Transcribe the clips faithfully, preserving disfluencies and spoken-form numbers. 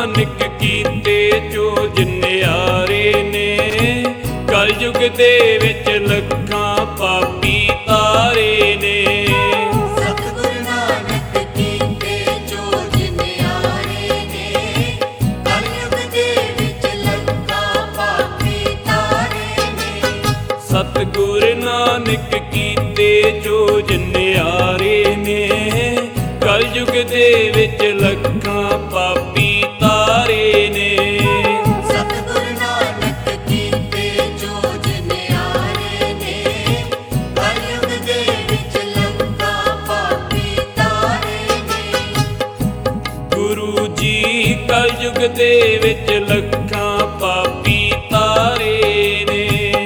ਨਾਨਕ ਕੀਤੇ ਜੋ ਨਿਆਰੇ ਨੇ। ਕਲਯੁਗ ਦੇ ਵਿੱਚ ਲੱਖਾਂ ਪਾਪੀ ਤਾਰੇ ਨੇ। ਸਤਿਗੁਰ ਨਾਨਕ ਕੀਤੇ ਜੋ ਨਿਆਰੇ ਨੇ। ਕਲਯੁਗ ਦੇ ਵਿੱਚ ਲੱਖਾਂ ਪਾਪੀ ਤਾਰੇ ਨੇ। ਸਤਿਗੁਰ ਨਾਨਕ ਕੀਤੇ ਜੋ ਨਿਆਰੇ ਨੇ। ਕਲਯੁਗ ਦੇ ਵਿੱਚ ਲੱਖਾਂ ਪਾਪੀ ਤਾਰੇ ਨੇ। ਸਤਿਗੁਰ ਨਾਨਕ ਕੀਤੇ ਜੋ ਨਿਆਰੇ ਨੇ। ਕਲਯੁਗ ਦੇ ਵਿੱਚ ਲੱਖਾਂ ਪਾਪੀ ਤਾਰੇ ਨੇ। ਗੁਰੂ ਜੀ ਕਲਯੁਗ ਦੇ ਵਿੱਚ ਲੱਖਾਂ ਪਾਪੀ ਤਾਰੇ ਨੇ।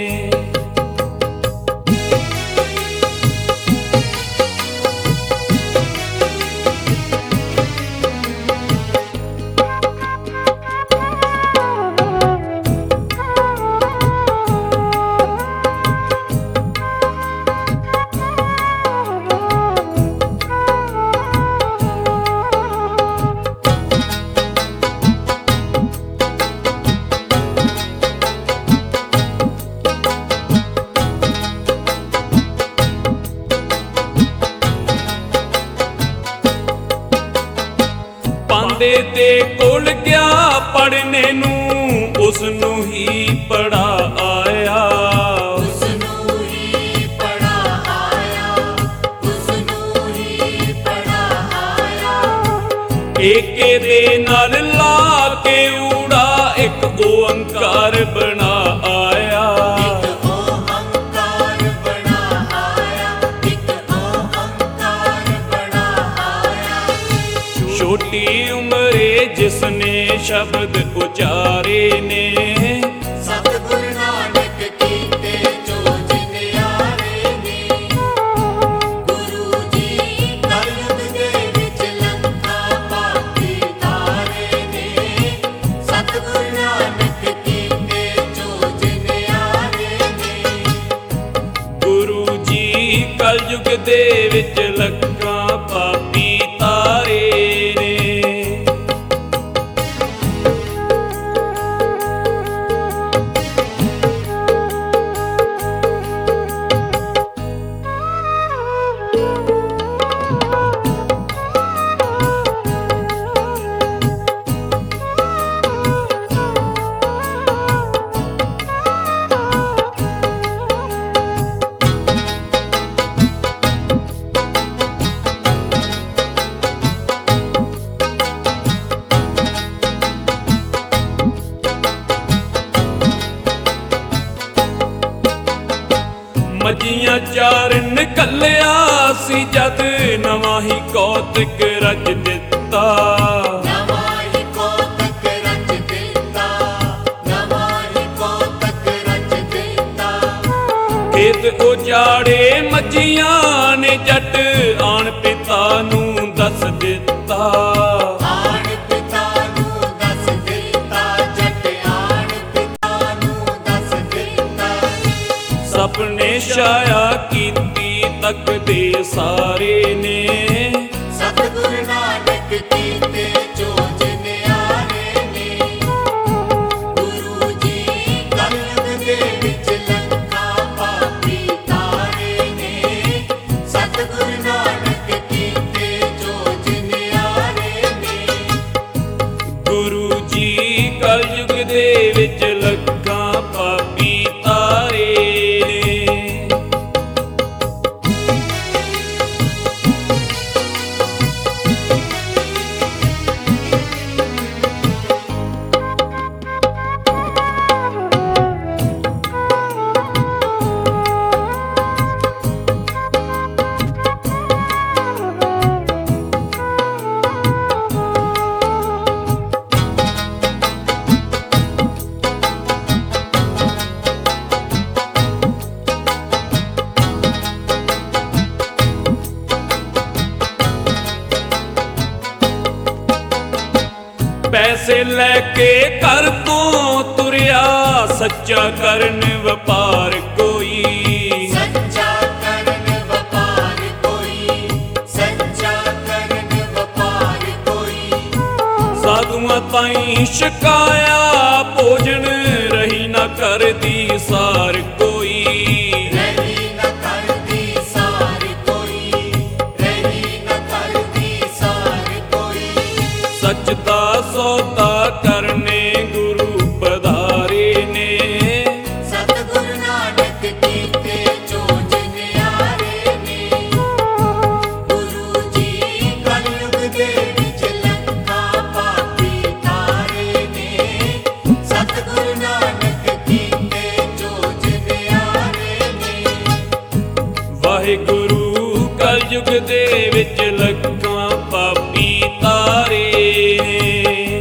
ਪਾਂਦੇ ਤੇ ਕੋਲ ਗਿਆ ਪੜਨੇ ਨੂੰ, ਉਸ ਨੂੰ ਹੀ ਪੜਾ ਆਇਆ। ਉਸ ਨੂੰ ਹੀ ਪੜਾ ਆਇਆ। ਉਸ ਨੂੰ ਹੀ ਪੜਾ ਆਇਆ। ਏਕੇ ਦੇ ਨਾਲ ਲਾ ਕੇ ਊੜਾ ਇੱਕ ਓੰਕਾਰ ਬਣਾ ਆਇਆ। ਇੱਕ ਓੰਕਾਰ ਬਣਾ ਆਇਆ। ਇੱਕ ਓੰਕਾਰ ਬਣਾ ਆਇਆ। ਛੋਟੀ ਉਮਰੇ ਜਿਸਨੇ ਸ਼ਬਦ ਉਚਾਰੇ ਨੇ। ਸਤਿਗੁਰ ਨਾਨਕ ਕੀਤੇ ਜੋ ਨਿਆਰੇ ਨੇ। ਗੁਰੂ ਜੀ ਕਲਯੁਗ ਦੇ ਵਿੱਚ ਲੱਖਾਂ ਪਾਪੀ ਤਾਰੇ ਨੇ। ਸਤਿਗੁਰ ਨਾਨਕ ਕੀਤੇ ਜੋ ਨਿਆਰੇ ਨੇ। ਗੁਰੂ ਜੀ ਕਲਯੁਗ ਦੇ ਵਿੱਚ ਲੱਖਾਂ ਪਾਪੀ ਤਾਰੇ ਨੇ। ਮੱਝੀਆਂ ਚਾਰਨ ਘੱਲਿਆ ਸੀ ਜਦ, ਨਵਾਂ ਹੀ ਕੌਤਕ ਰਚ ਦਿੱਤਾ। ਨਵਾਂ ਹੀ ਕੌਤਕ ਰਚ ਦਿੱਤਾ। ਨਵਾਂ ਹੀ ਕੌਤਕ ਰਚ ਦਿੱਤਾ। ਖੇਤ ਉਜਾੜੇ ਮੱਝੀਆਂ ਨੇ ਜੱਟ, ਆਣ ਪਿਤਾ ਨੂੰ ਦੱਸ ਦਿੱਤਾ। ਆਣ ਪਿਤਾ ਨੂੰ ਦੱਸ ਦਿੱਤਾ। ਜੱਟ ਆਣ ਪਿਤਾ ਨੂੰ ਦੱਸ ਦਿੱਤਾ। ਸਪਨੇ ਛਾਇਆ ਕੀਤੀ ਤੱਕਦੇ ਸਾਰੇ ਨੇ। ਸਤਿਗੁਰ ਨਾਨਕ ਕੀਤੇ ਜੋ ਨਿਆਰੇ ਨੇ। ਗੁਰੂ ਜੀ ਕਲਯੁਗ ਦੇ ਵਿੱਚ ਲੱਖਾਂ ਪਾਪੀ ਤਾਰੇ ਨੇ। ਸਤਿਗੁਰ ਨਾਨਕ ਕੀਤੇ ਜੋ ਨਿਆਰੇ ਨੇ। ਗੁਰੂ ਜੀ ਕਲਯੁਗ ਦੇ ਵਿੱਚ ਲੱਖਾਂ ਪਾਪੀ ਤਾਰੇ ਨੇ। ਪੈਸੇ ਲੈ ਕੇ ਘਰ ਤੋਂ ਤੁਰਿਆ, ਸੱਚਾ ਕਰਨ ਵਪਾਰ ਕੋਈ। ਸੱਚਾ ਕਰਨ ਵਪਾਰ ਕੋਈ। ਸੱਚਾ ਕਰਨ ਵਪਾਰ ਕੋਈ। ਸਾਧੂਆਂ ਤਾਈਂ ਛਕਾਇਆ ਭੋਜਨ ਰਹੀ ਨਾ ਕਰਦੀ ਸਾਰ ਕੋਈ। ਰਹੀ ਨ ਕਰਦੀ ਸਾਰ ਕੋਈ, ਰਹੀ ਨ ਕਰਦੀ ਸਾਰ ਕੋਈ। ਸੱਚ ਦਾ ਸੌਦਾ ਕਰਨੇ ਗੁਰੂ ਪਧਾਰੇ ਨੇ। ਸਤਿਗੁਰ ਨਾਨਕ ਕੀਤੇ ਜੋ ਜਨਿਆਰੇ ਨੇ। ਗੁਰੂ ਜੀ ਕਲਯੁਗ ਦੇ ਵਿੱਚ ਲੱਖਾਂ ਪਾਪੀ ਤਾਰੇ ਨੇ। ਸਤਿਗੁਰ ਨਾਨਕ ਕੀਤੇ ਜੋ ਜਨਿਆਰੇ ਨੇ। ਵਾਹਿਗੁਰੂ ਕਲਯੁਗ ਦੇ ਵਿੱਚ ਲੱਖਾਂ ਪਾਪੀ ਤਾਰੇ ਨੇ।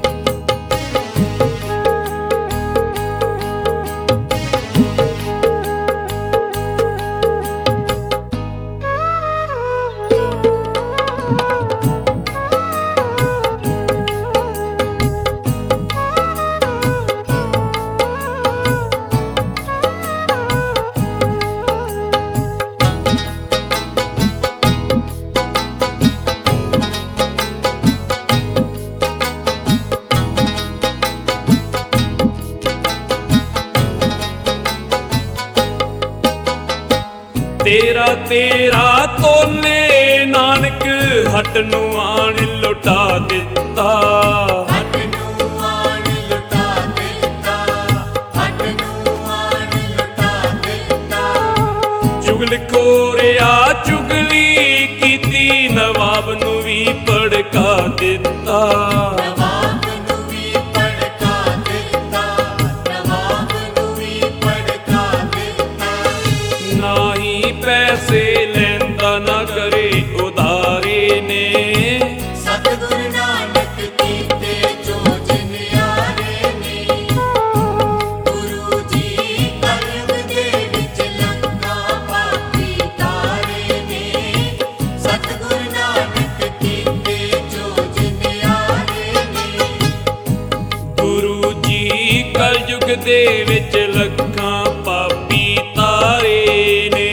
ਤੇਰਾ ਤੇਰਾ ਤੋਲੇ ਨਾਨਕ ਹੱਟ ਨੂੰ ਆਣ ਲੁਟਾ ਦਿੱਤਾ। ਹੱਟ ਨੂੰ ਆਣ ਲੁਟਾ ਦਿੱਤਾ, ਹੱਟ ਨੂੰ ਆਣ ਲੁਟਾ ਦਿੱਤਾ। ਚੁਗਲ ਖੋਰਿਆ ਚੁਗਲੀ ਕੀਤੀ ਨਵਾਬ ਨੂੰ ਵੀ ਭੜਕਾ ਦਿੱਤਾ। ਨਵਾਬ ਨੂੰ ਵੀ ਭੜਕਾ ਦਿੱਤਾ, ਨਵਾਬ ਨੂੰ ਵੀ ਭੜਕਾ ਦਿੱਤਾ। ਨਾਹੀ ਪੈਸੇ ਲੈਂਦਾ ਨਾ ਕਰੇ ਉਧਾਰੇ ਨੇ। ਸਤਿਗੁਰ ਨਾਨਕ ਕੀਤੇ ਜੋ ਜਨਿਆਰੇ ਨੇ। ਗੁਰੂ ਜੀ ਕਲਯੁਗ ਦੇ ਵਿੱਚ ਲੱਖਾਂ ਪਾਪੀ ਤਾਰੇ ਨੇ। ਸਤਿਗੁਰ ਨਾਨਕ ਕੀਤੇ ਜੋ ਜਨਿਆਰੇ ਨੇ। ਗੁਰੂ ਜੀ ਕਲਯੁਗ ਦੇ ਵਿੱਚ ਲੱਖਾਂ ਪਾਪੀ ਤਾਰੇ ਨੇ।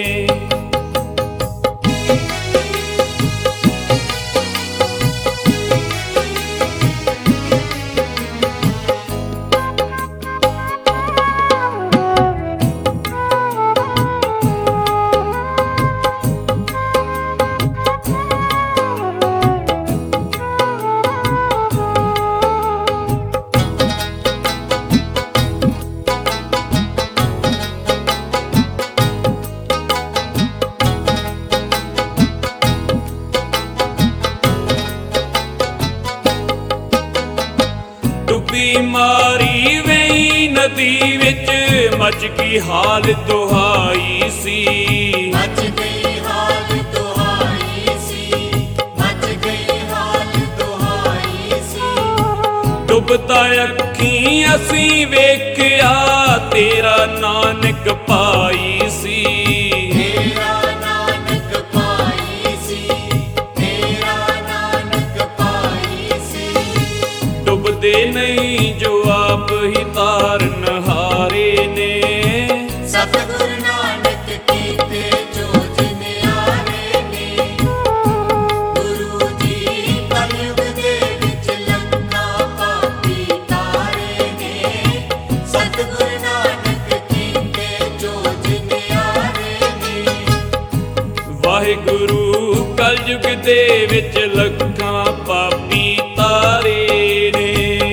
ਡੁੱਬੀ ਮਾਰੀ ਵੇਈ ਨਦੀ ਵਿੱਚ ਮੱਚ ਗਈ ਹਾਲ ਦੁਹਾਈ ਸੀ। ਮੱਚ ਗਈ ਹਾਲ ਦੁਹਾਈ ਸੀ, ਮੱਚ ਗਈ ਹਾਲ ਦੁਹਾਈ ਸੀ। ਡੁੱਬਦਾ ਅੱਖੀਂ ਅਸੀਂ ਵੇਖਿਆ ਤੇਰਾ ਨਾਨਕ ਪਾਈ ਸੀ। ਤੇਰਾ ਨਾਨਕ ਪਾਈ ਸੀ, ਤੇਰਾ ਨਾਨਕ ਪਾਈ ਸੀ। ਡੁੱਬਦੇ ਨਹੀਂ ਜੋ ਆਪ ਹੀ ਤਾਰਨ ਹਾਰੇ ਨੇ। ਸਤਿਗੁਰ ਨਾਨਕ ਕੀਤੇ ਜੋ ਜਨਿਆਰੇ ਨੇ। ਗੁਰੂ ਜੀ ਕਲਯੁਗ ਦੇ ਵਿੱਚ ਲੱਖਾਂ ਪਾਪੀ ਤਾਰੇ ਨੇ। ਸਤਿਗੁਰ ਨਾਨਕ ਕੀਤੇ ਜੋ ਜਨਿਆਰੇ ਨੇ। ਵਾਹਿਗੁਰੂ ਕਲਯੁਗ ਦੇ ਵਿੱਚ ਲੱਖਾਂ ਪਾਪੀ ਤਾਰੇ ਨੇ।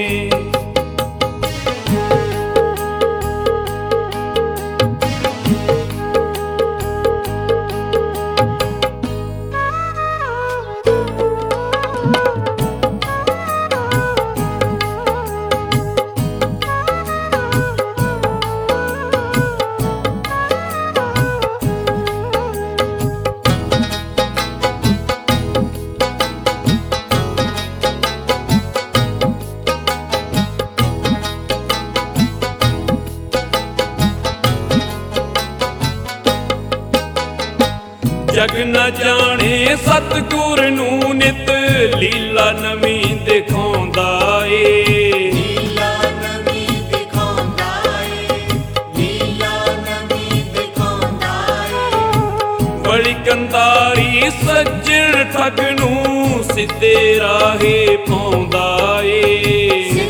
ਜਗ ਨ ਜਾਣੇ ਸਤਿਗੁਰ ਨੂੰ ਨਿਤ ਲੀਲਾ ਨਵੀਂ ਦਿਖਾਉਂਦਾ ਏ। ਲੀਲਾ ਨਵੀਂ ਦਿਖਾਉਂਦਾ ਏ, ਲੀਲਾ ਨਵੀਂ ਦਿਖਾਉਂਦਾ ਏ। ਬੜੀ ਕੰਧਾਰੀ ਸੱਜਣ ਠੱਗ ਨੂੰ ਸਿੱਧੇ ਰਾਹੇ ਪਾਉਂਦਾ ਏ।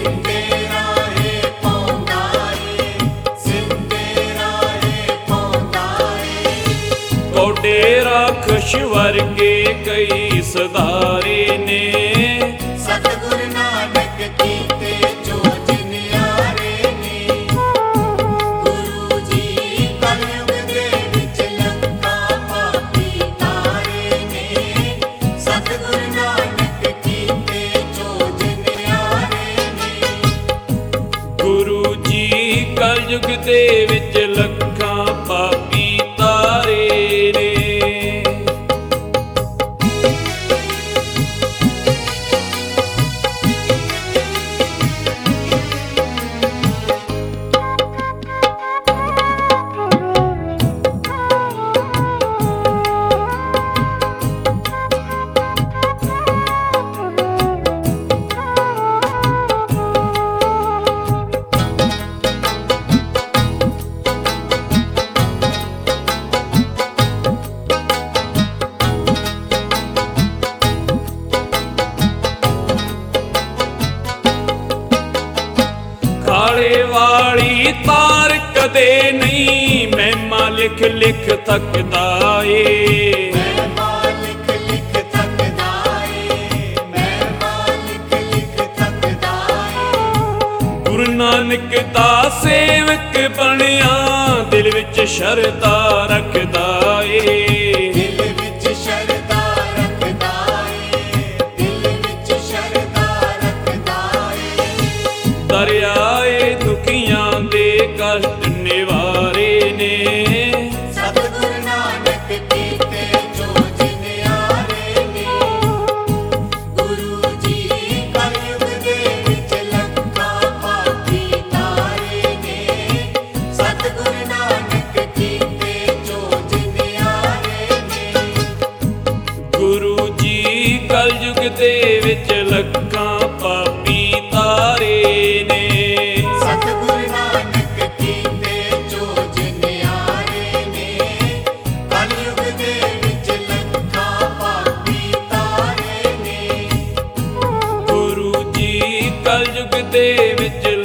ਅਰਸ਼ ਵਰਗੇ ਕਈ ਸਦਾਰੇ ਨੇ। ਸਤਿਗੁਰ ਨਾਨਕ ਕੀਤੇ ਜੋ ਜਿਨਿਆਰੇ ਨੇ। ਗੁਰੂ ਜੀ ਕਲਯੁਗ ਦੇ ਵਿੱਚ ਲੱਖਾਂ ਪਾਪੀ ਤਾਰੇ ਨੇ। ਸਤਿਗੁਰ ਨਾਨਕ ਕੀਤੇ ਜੋ ਜਿਨਿਆਰੇ ਨੇ। ਗੁਰੂ ਜੀ ਕਲਯੁਗ ਦੇ ਵਿੱਚ ਲੱਖਾਂ ਪਾਪੀ ਤਾਰੇ ਨੇ। ਕਾਲੇ ਵਾਲੀ ਤਾਰ ਕਦੇ ਨਹੀਂ ਮਹਿਮਾ ਲਿਖ ਲਿਖ ਥੱਕਦਾ ਏ। ਮਹਿਮਾ ਲਿਖ ਲਿਖ ਥੱਕਦਾ ਏ। ਮਹਿਮਾ ਲਿਖ ਲਿਖ ਥੱਕਦਾ ਏ। ਗੁਰੂ ਨਾਨਕ ਦਾ ਸੇਵਕ ਬਣਿਆ ਦਿਲ ਵਿੱਚ ਸ਼ਰਧਾ ਰੱਖਦਾ ਏ। ਦਿਲ ਵਿੱਚ ਸ਼ਰਧਾ ਰੱਖਦਾ ਏ। ਦਿਲ ਵਿੱਚ ਸ਼ਰਧਾ ਰੱਖਦਾ ਏ। ਦਰਿਆਏ ਦੁਖੀਆਂ ਦੇ ਕਸ਼ਟ ਨਿਵਾਰੇ ਨੇ। ਸਤਿਗੁਰ ਨਾਨਕ ਕੀਤੇ ਜੋ ਜਿਨਿਆਰੇ ਨੇ। ਗੁਰੂ ਜੀ ਕਲਯੁਗ ਦੇ ਵਿੱਚ ਲੱਖਾਂ ਪਾਪੀ ਤਾਰੇ ਨੇ। ਸਤਿਗੁਰ ਨਾਨਕ ਕੀਤੇ ਜੋ ਜਿਨਿਆਰੇ ਨੇ। ਗੁਰੂ ਜੀ ਕਲਯੁਗ ਦੇ ਵਿੱਚ ਲੱਖਾਂ ਪਾਪੀ ਤਾਰੇ ਨੇ। ਸਤਿਗੁਰ ਨਾਨਕ ਕੀਤੇ ਜੋ ਜਿਨਿਆਰੇ ਨੇ। ਕਲਯੁਗ ਦੇ ਵਿੱਚ ਲੱਖਾਂ ਪਾਪੀ ਤਾਰੇ ਨੇ। ਗੁਰੂ ਜੀ ਕਲਯੁਗ ਦੇ ਵਿੱਚ